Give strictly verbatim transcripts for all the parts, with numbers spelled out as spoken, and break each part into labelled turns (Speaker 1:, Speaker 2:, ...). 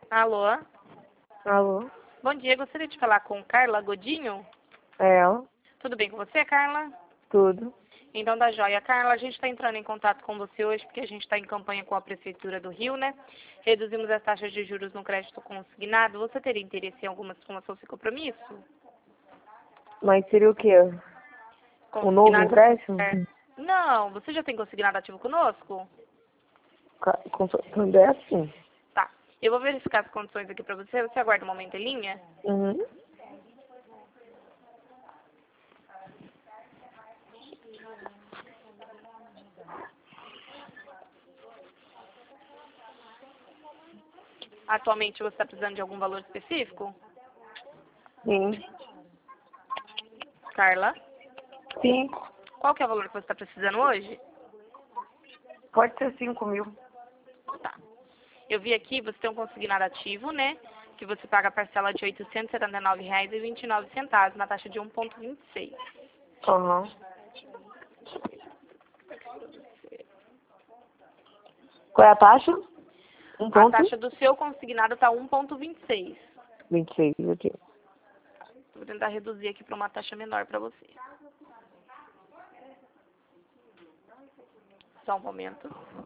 Speaker 1: Alô?
Speaker 2: Alô?
Speaker 1: Bom dia, gostaria de falar com Carla Godinho?
Speaker 2: É ela?
Speaker 1: Tudo bem com você, Carla?
Speaker 2: Tudo.
Speaker 1: Então, da joia. Carla, a gente está entrando em contato com você hoje porque a gente está em campanha com a Prefeitura do Rio, né? Reduzimos as taxas de juros no crédito consignado. Você teria interesse em alguma situação sem compromisso?
Speaker 2: Mas seria o quê? O novo
Speaker 1: Consignado-
Speaker 2: empréstimo?
Speaker 1: É. Não, você já tem consignado ativo conosco?
Speaker 2: Ca- com- Quando é assim?
Speaker 1: Tá. Eu vou verificar as condições aqui para você. Você aguarda um momento em linha?
Speaker 2: Uhum.
Speaker 1: Atualmente você está precisando de algum valor específico?
Speaker 2: Sim.
Speaker 1: Carla?
Speaker 2: Sim.
Speaker 1: Qual que é o valor que você está precisando hoje?
Speaker 2: Pode ser cinco mil.
Speaker 1: Tá. Eu vi aqui, você tem um consignado ativo, né? Que você paga a parcela de oitocentos e setenta e nove reais e vinte e nove centavos na taxa de um vírgula vinte e seis.
Speaker 2: Aham. Qual é a taxa? Um
Speaker 1: A
Speaker 2: ponto?
Speaker 1: taxa do seu consignado está um vírgula vinte e seis.
Speaker 2: vinte e seis, ok.
Speaker 1: Vou tentar reduzir aqui para uma taxa menor para você. Só um momento.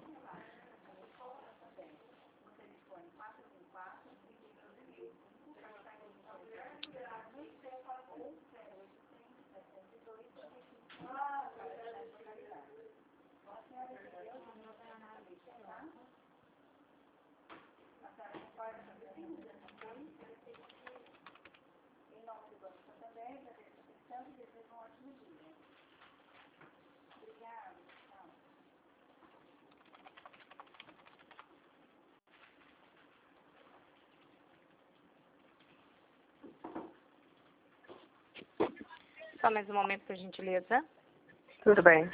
Speaker 1: Só mais um momento, por gentileza.
Speaker 2: Tudo bem.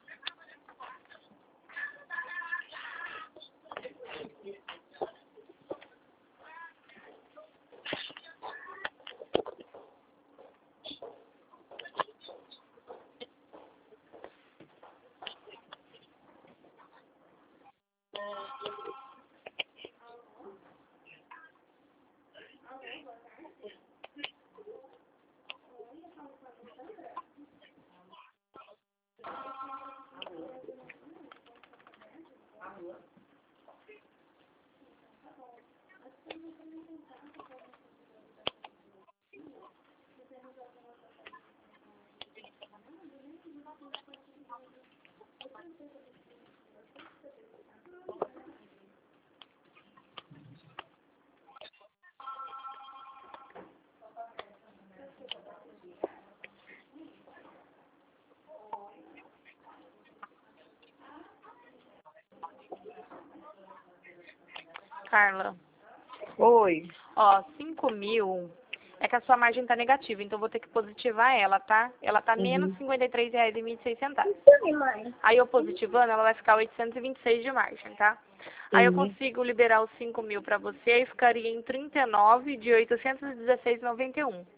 Speaker 1: Carla,
Speaker 2: Oi.
Speaker 1: ó, cinco mil é que a sua margem tá negativa, então eu vou ter que positivar ela, tá? Ela tá menos
Speaker 2: Uhum.
Speaker 1: cinquenta e três reais e vinte e seis centavos. Aí eu positivando, ela vai ficar oitocentos e vinte e seis de margem, tá? Aí eu
Speaker 2: Uhum.
Speaker 1: consigo liberar os cinco mil para você e ficaria em trinta e nove de oitocentos e dezesseis reais e noventa e um centavos.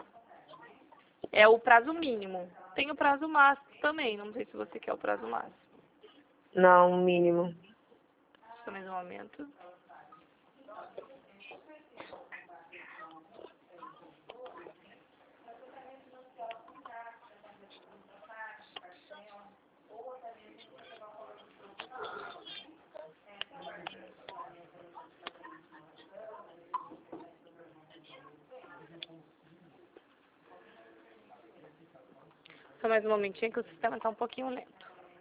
Speaker 1: É o prazo mínimo. Tem o prazo máximo também, não sei se você quer o prazo máximo.
Speaker 2: Não, mínimo.
Speaker 1: Só mais um momento. Só mais um momentinho que o sistema está um pouquinho lento.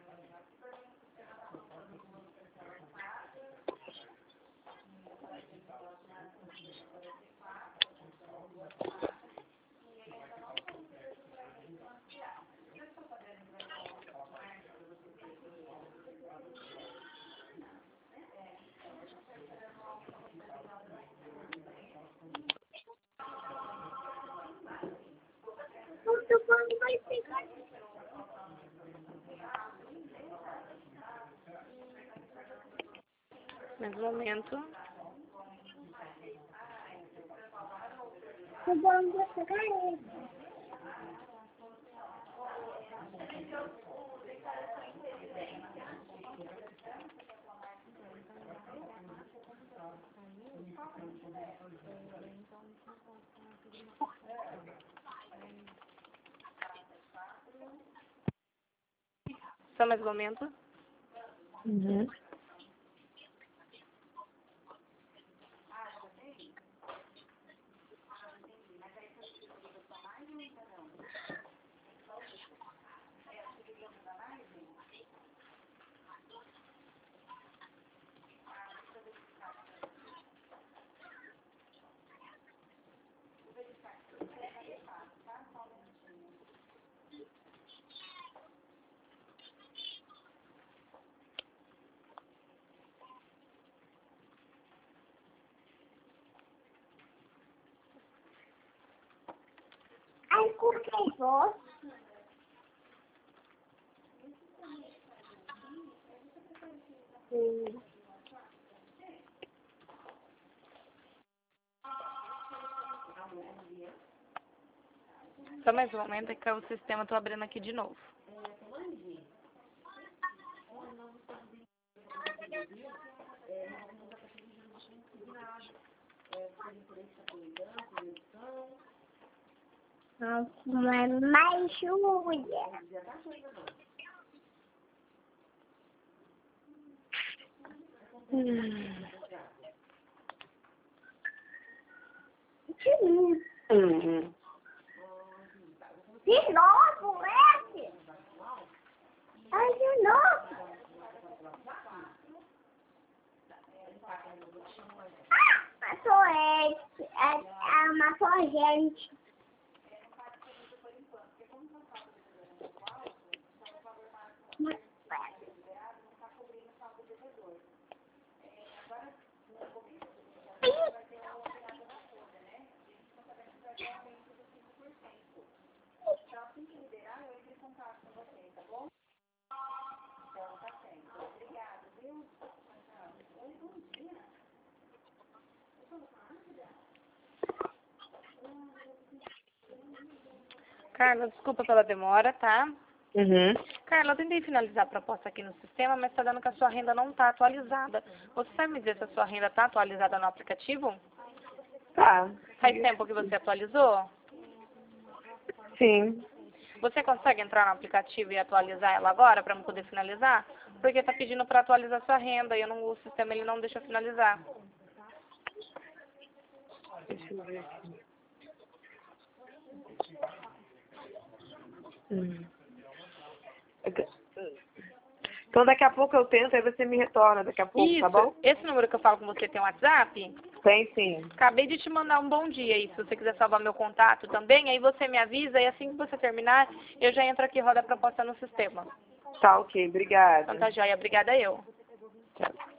Speaker 1: Mais um momento. Só mais um momento.
Speaker 2: Uhum.
Speaker 3: Ai, por que vós?
Speaker 2: Sim.
Speaker 1: Só mais um momento, é que o sistema eu tô abrindo aqui de novo.
Speaker 3: Nossa, mas mais Júlia.
Speaker 2: Hum.
Speaker 3: Que lindo.
Speaker 2: Uhum.
Speaker 3: De novo, esse? Ai, de novo. Ah, matou esse. É, é, matou a gente.
Speaker 1: Carla, desculpa pela demora, tá?
Speaker 2: Uhum.
Speaker 1: Carla, eu tentei finalizar a proposta aqui no sistema, mas está dando que a sua renda não está atualizada. Você sabe me dizer se a sua renda está atualizada no aplicativo?
Speaker 2: Tá.
Speaker 1: Faz tempo que você atualizou?
Speaker 2: Sim.
Speaker 1: Você consegue entrar no aplicativo e atualizar ela agora para eu poder finalizar? Porque está pedindo para atualizar sua renda e eu não, o sistema ele não deixa eu finalizar.
Speaker 2: Deixa eu ver aqui. Hum. Então daqui a pouco eu tento, aí você me retorna daqui a pouco,
Speaker 1: Isso,
Speaker 2: tá bom?
Speaker 1: esse número que eu falo com você tem um WhatsApp?
Speaker 2: Tem sim.
Speaker 1: Acabei de te mandar um bom dia aí, se você quiser salvar meu contato também, aí você me avisa e assim que você terminar, eu já entro aqui e rodo a proposta no sistema.
Speaker 2: Tá ok, obrigada.
Speaker 1: Então tá joia, obrigada eu.
Speaker 2: Tchau.